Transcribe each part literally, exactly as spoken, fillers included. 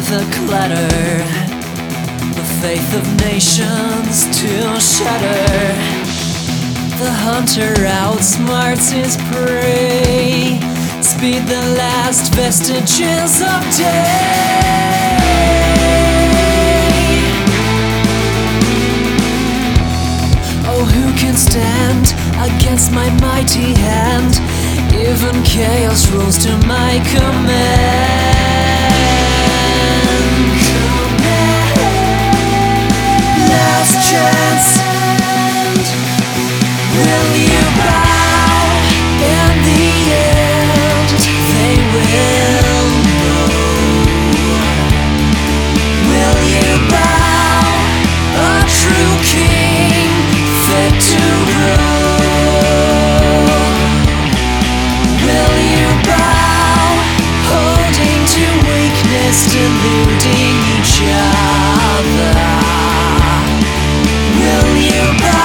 with a clatter, the faith of nations to shatter. The hunter outsmarts his prey, speed the last vestiges of day. Oh, who can stand against my mighty hand? Even chaos rules to my command. Last chance. Will you bow? In the end, they will know. Will you bow? A true king, fit to rule. Will you bow? Holding to weakness, deluding each other. Will you bow?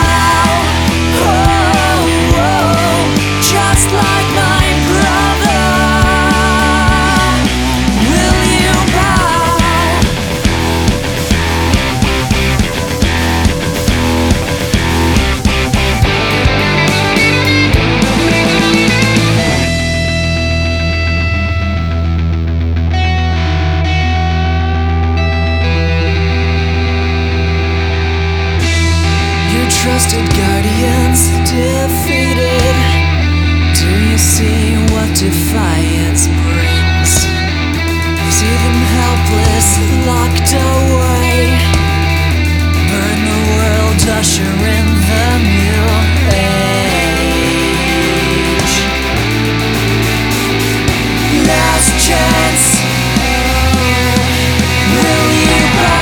Trusted guardians defeated. Do you see what defiance brings? See them helpless, locked away. Burn the world, usher in the new age. Last chance. Will you bow?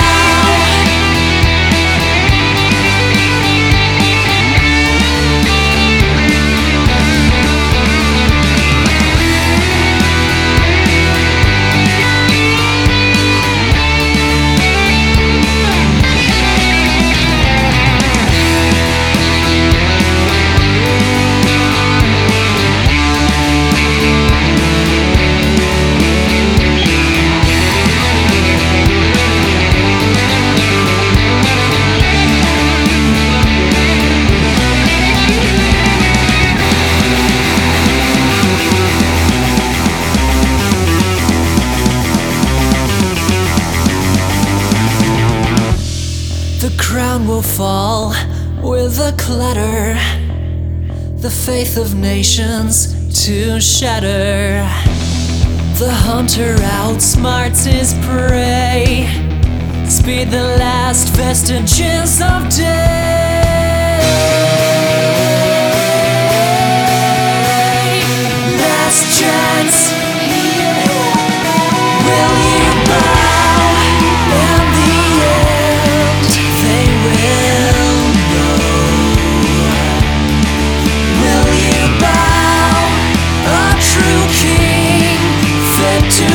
The crown will fall with a clatter, the faith of nations to shatter. The hunter outsmarts his prey, speed the last vestiges of day. Last chance. Will you bow? In the end, they will know. Will you bow? A true king, fit to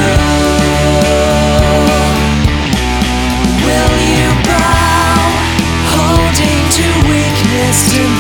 rule. Will you bow? Holding to weakness to